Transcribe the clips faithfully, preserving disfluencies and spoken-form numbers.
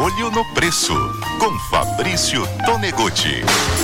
Olho no Preço, com Fabrício Tonegutti.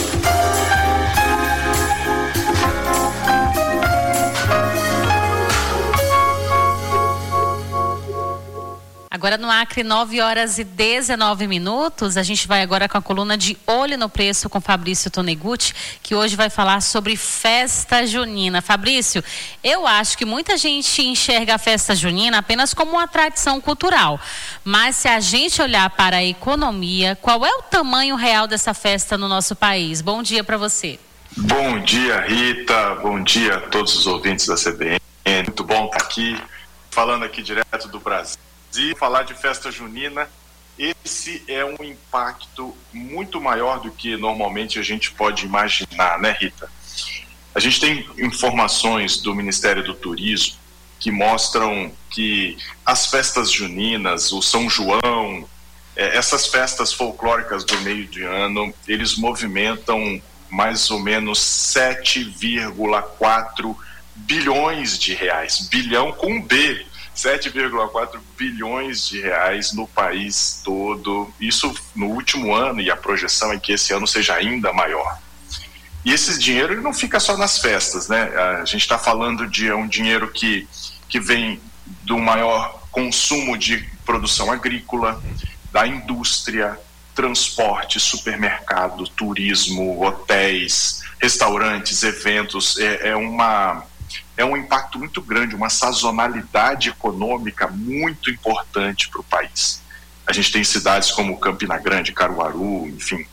Agora no Acre, nove horas e dezenove minutos, a gente vai agora com a coluna de Olho no Preço com Fabrício Tonegutti, que hoje vai falar sobre festa junina. Fabrício, eu acho que muita gente enxerga a festa junina apenas como uma tradição cultural, mas se a gente olhar para a economia, qual é o tamanho real dessa festa no nosso país? Bom dia para você. Bom dia, Rita, bom dia a todos os ouvintes da C B N, muito bom estar aqui, falando aqui direto do Brasil. E falar de festa junina, esse é um impacto muito maior do que normalmente a gente pode imaginar, né, Rita? A gente tem informações do Ministério do Turismo que mostram que as festas juninas, o São João, eh, essas festas folclóricas do meio de ano, eles movimentam mais ou menos sete vírgula quatro bilhões de reais, bilhão com B, sete vírgula quatro bilhões de reais no país todo, isso no último ano, e a projeção é que esse ano seja ainda maior. E esse dinheiro ele não fica só nas festas, né? A gente está falando de um dinheiro que, que vem do maior consumo de produção agrícola, da indústria, transporte, supermercado, turismo, hotéis, restaurantes, eventos, é, é uma... é um impacto muito grande, uma sazonalidade econômica muito importante para o país. A gente tem cidades como Campina Grande, Caruaru, enfim,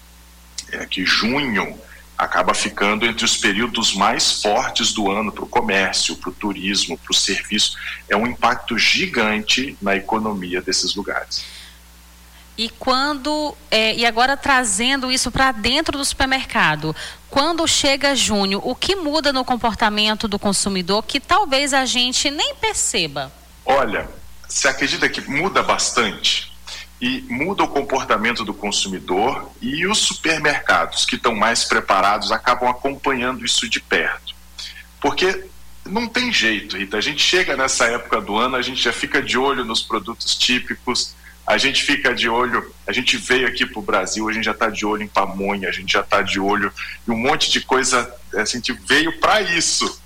é que junho acaba ficando entre os períodos mais fortes do ano para o comércio, para o turismo, para o serviço. É um impacto gigante na economia desses lugares. E quando é, e agora trazendo isso para dentro do supermercado, quando chega junho, o que muda no comportamento do consumidor que talvez a gente nem perceba? Olha, você acredita que muda bastante? E muda o comportamento do consumidor, e os supermercados que estão mais preparados acabam acompanhando isso de perto. Porque não tem jeito, Rita, a gente chega nessa época do ano, a gente já fica de olho nos produtos típicos, a gente fica de olho, a gente veio aqui para o Brasil, a gente já está de olho em pamonha, a gente já está de olho em um monte de coisa, a gente veio para isso.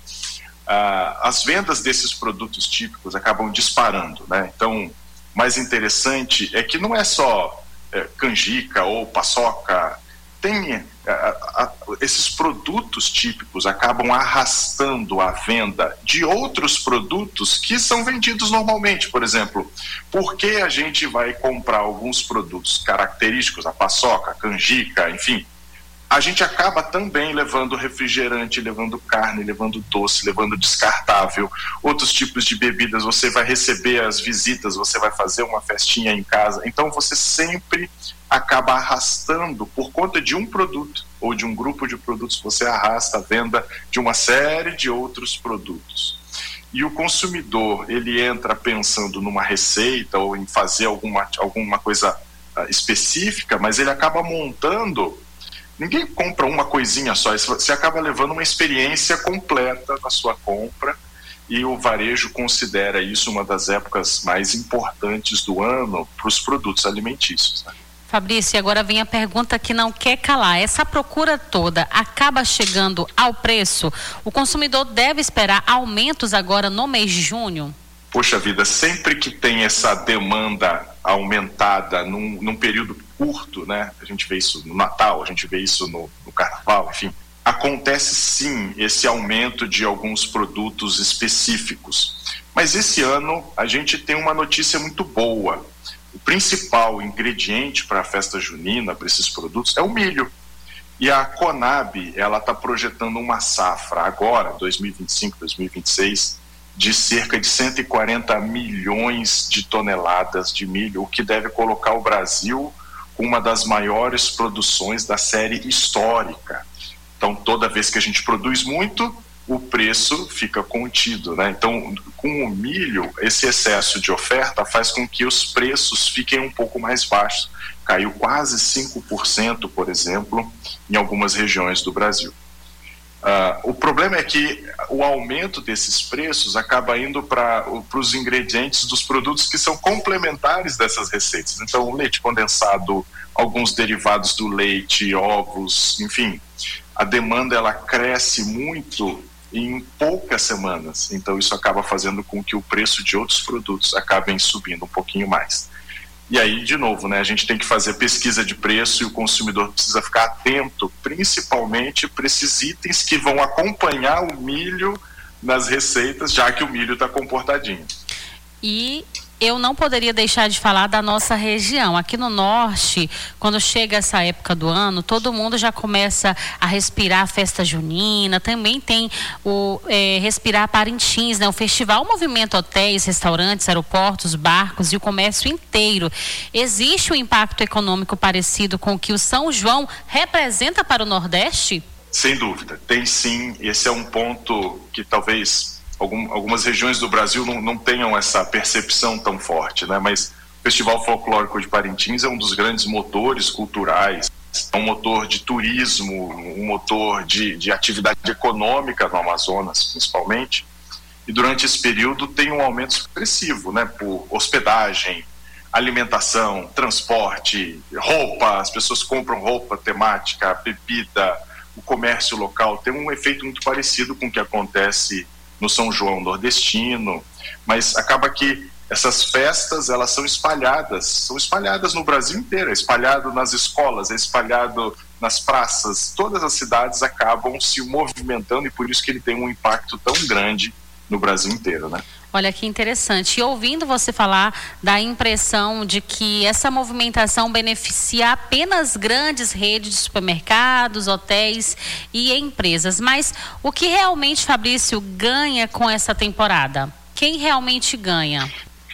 Ah, as vendas desses produtos típicos acabam disparando, né? Então, mais interessante é que não é só é, canjica ou paçoca, tem, a, a, esses produtos típicos acabam arrastando a venda de outros produtos que são vendidos normalmente. Por exemplo, por que a gente vai comprar alguns produtos característicos, a paçoca, a canjica, enfim, a gente acaba também levando refrigerante, levando carne, levando doce, levando descartável, outros tipos de bebidas. Você vai receber as visitas, você vai fazer uma festinha em casa, então você sempre acaba arrastando, por conta de um produto ou de um grupo de produtos, você arrasta a venda de uma série de outros produtos. E o consumidor, ele entra pensando numa receita ou em fazer alguma, alguma coisa uh, específica, mas ele acaba montando. Ninguém compra uma coisinha só, você acaba levando uma experiência completa na sua compra, e o varejo considera isso uma das épocas mais importantes do ano para os produtos alimentícios, né? Fabrício, e agora vem a pergunta que não quer calar. Essa procura toda acaba chegando ao preço? O consumidor deve esperar aumentos agora no mês de junho? Poxa vida, sempre que tem essa demanda aumentada num, num período curto, né? A gente vê isso no Natal, a gente vê isso no, no Carnaval, enfim. Acontece sim esse aumento de alguns produtos específicos. Mas esse ano a gente tem uma notícia muito boa. O principal ingrediente para a festa junina, para esses produtos, é o milho. E a Conab, ela está projetando uma safra agora, dois mil e vinte e cinco, dois mil e vinte e seis, de cerca de cento e quarenta milhões de toneladas de milho, o que deve colocar o Brasil com uma das maiores produções da série histórica. Então, toda vez que a gente produz muito, o preço fica contido, né? Então, com o milho, esse excesso de oferta faz com que os preços fiquem um pouco mais baixos. Caiu quase cinco por cento, por exemplo, em algumas regiões do Brasil. Uh, o problema é que o aumento desses preços acaba indo para os ingredientes dos produtos que são complementares dessas receitas. Então, o leite condensado, alguns derivados do leite, ovos, enfim, a demanda ela cresce muito em poucas semanas. Então, isso acaba fazendo com que o preço de outros produtos acabem subindo um pouquinho mais. E aí, de novo, né, a gente tem que fazer pesquisa de preço e o consumidor precisa ficar atento, principalmente para esses itens que vão acompanhar o milho nas receitas, já que o milho está comportadinho. E eu não poderia deixar de falar da nossa região. Aqui no norte, quando chega essa época do ano, todo mundo já começa a respirar a festa junina, também tem o é, respirar Parintins, né? O festival movimenta hotéis, restaurantes, aeroportos, barcos e o comércio inteiro. Existe um impacto econômico parecido com o que o São João representa para o Nordeste? Sem dúvida, tem sim. Esse é um ponto que talvez algumas regiões do Brasil não, não tenham essa percepção tão forte, né? Mas o Festival Folclórico de Parintins é um dos grandes motores culturais, é um motor de turismo, um motor de, de atividade econômica no Amazonas, principalmente. E durante esse período tem um aumento expressivo, né? Por hospedagem, alimentação, transporte, roupa, as pessoas compram roupa temática, bebida, o comércio local. Tem um efeito muito parecido com o que acontece no São João nordestino, mas acaba que essas festas, elas são espalhadas, são espalhadas no Brasil inteiro, é espalhado nas escolas, é espalhado nas praças, todas as cidades acabam se movimentando e por isso que ele tem um impacto tão grande no Brasil inteiro, né? Olha que interessante. E ouvindo você falar, dá a impressão de que essa movimentação beneficia apenas grandes redes de supermercados, hotéis e empresas. Mas o que realmente, Fabrício, ganha com essa temporada? Quem realmente ganha?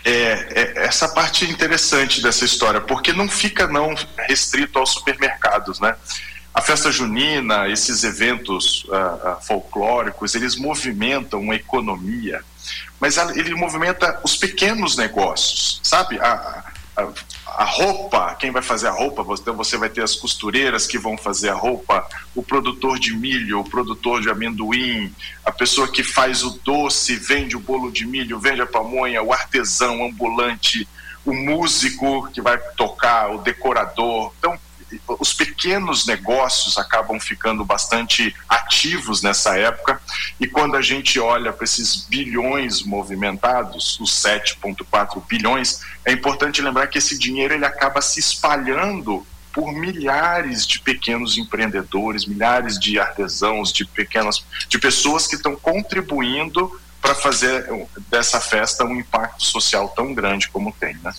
É, é essa parte interessante dessa história, porque não fica não restrito aos supermercados, né? A festa junina, esses eventos uh, uh, folclóricos, eles movimentam a economia, mas ele movimenta os pequenos negócios, sabe? A, a, a roupa, quem vai fazer a roupa, então você vai ter as costureiras que vão fazer a roupa, o produtor de milho, o produtor de amendoim, a pessoa que faz o doce, vende o bolo de milho, vende a pamonha, o artesão ambulante, o músico que vai tocar, o decorador. Então, os pequenos negócios acabam ficando bastante ativos nessa época, e quando a gente olha para esses bilhões movimentados, os sete vírgula quatro bilhões, é importante lembrar que esse dinheiro ele acaba se espalhando por milhares de pequenos empreendedores, milhares de artesãos, de pequenas, de pessoas que estão contribuindo para fazer dessa festa um impacto social tão grande como tem, né?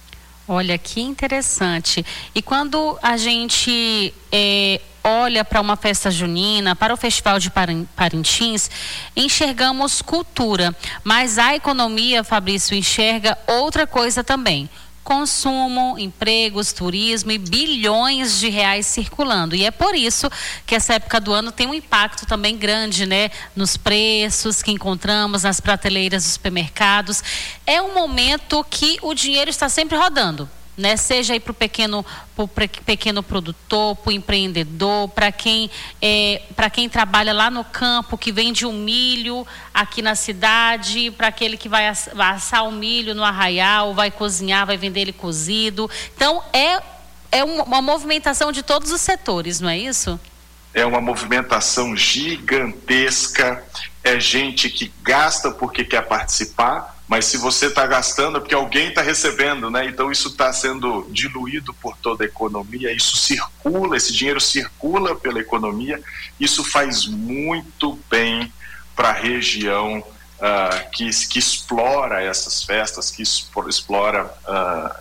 Olha que interessante. E quando a gente é, olha para uma festa junina, para o Festival de Parintins, enxergamos cultura, mas a economia, Fabrício, enxerga outra coisa também. Consumo, empregos, turismo e bilhões de reais circulando. E é por isso que essa época do ano tem um impacto também grande, né? Nos preços que encontramos nas prateleiras dos supermercados. É um momento que o dinheiro está sempre rodando, né? Seja aí para o pequeno, pro pequeno produtor, para o empreendedor, para quem, é, para quem trabalha lá no campo, que vende o milho aqui na cidade, para aquele que vai assar o milho no arraial, vai cozinhar, vai vender ele cozido. Então, é, é uma movimentação de todos os setores, não é isso? É uma movimentação gigantesca, é gente que gasta porque quer participar, mas se você está gastando é porque alguém está recebendo, né? Então isso está sendo diluído por toda a economia, isso circula, esse dinheiro circula pela economia, isso faz muito bem para a região uh, que, que explora essas festas, que explora uh,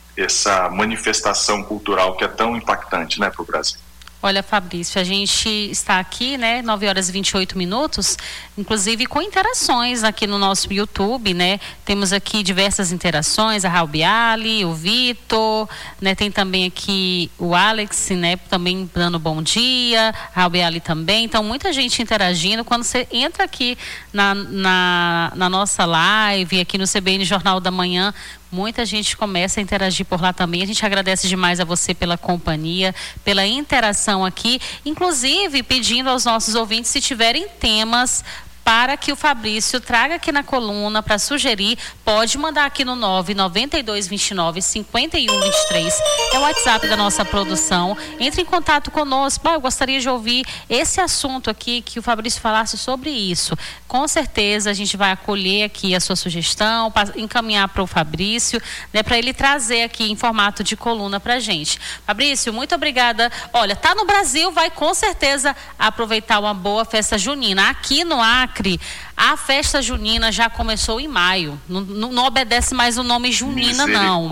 essa manifestação cultural que é tão impactante, né, para o Brasil. Olha, Fabrício, a gente está aqui, né, nove horas e vinte e oito minutos, inclusive com interações aqui no nosso YouTube, né? Temos aqui diversas interações, a Raul Bialy, o Vitor, né? Tem também aqui o Alex, né? Também dando bom dia, a Raul Bialy também. Então, muita gente interagindo. Quando você entra aqui na, na, na nossa live, aqui no C B N Jornal da Manhã, muita gente começa a interagir por lá também. A gente agradece demais a você pela companhia, pela interação aqui, inclusive pedindo aos nossos ouvintes, se tiverem temas para que o Fabrício traga aqui na coluna para sugerir, pode mandar aqui no nove nove dois dois nove, cinco um dois três, é o WhatsApp da nossa produção. Entre em contato conosco. Ah, eu gostaria de ouvir esse assunto aqui, que o Fabrício falasse sobre isso. Com certeza a gente vai acolher aqui a sua sugestão, encaminhar para o Fabrício, né, para ele trazer aqui em formato de coluna para a gente. Fabrício, muito obrigada. Olha, tá no Brasil, vai com certeza aproveitar uma boa festa junina. Aqui no Acre, a festa junina já começou em maio. Não, não, não obedece mais o nome junina, não.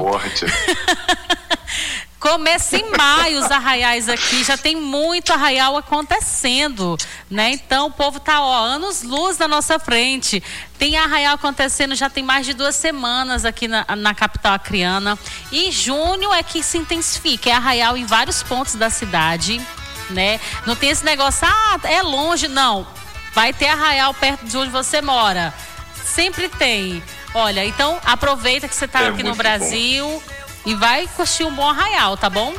Começa em maio os arraiais aqui, já tem muito arraial acontecendo, né? Então o povo tá, ó, anos-luz na nossa frente. Tem arraial acontecendo já tem mais de duas semanas aqui na, na capital acreana. E junho é que se intensifica, é arraial em vários pontos da cidade, né? Não tem esse negócio, ah, é longe, não. Vai ter arraial perto de onde você mora. Sempre tem. Olha, então aproveita que você está é aqui no Brasil bom. E vai curtir um bom arraial, tá bom?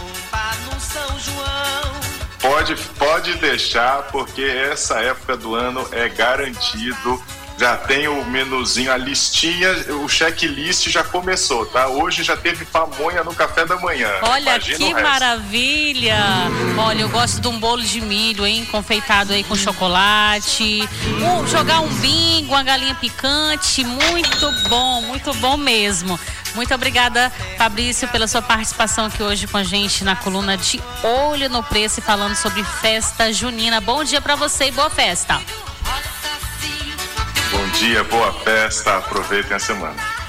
Pode, pode deixar, porque essa época do ano é garantido. Já tem o menuzinho, a listinha, o checklist já começou, tá? Hoje já teve pamonha no café da manhã. Olha que maravilha! Olha, eu gosto de um bolo de milho, hein? Confeitado aí com chocolate. Um, jogar um bingo, uma galinha picante. Muito bom, muito bom mesmo. Muito obrigada, Fabrício, pela sua participação aqui hoje com a gente na coluna de Olho no Preço, falando sobre festa junina. Bom dia pra você e boa festa! Bom dia, boa festa, aproveitem a semana.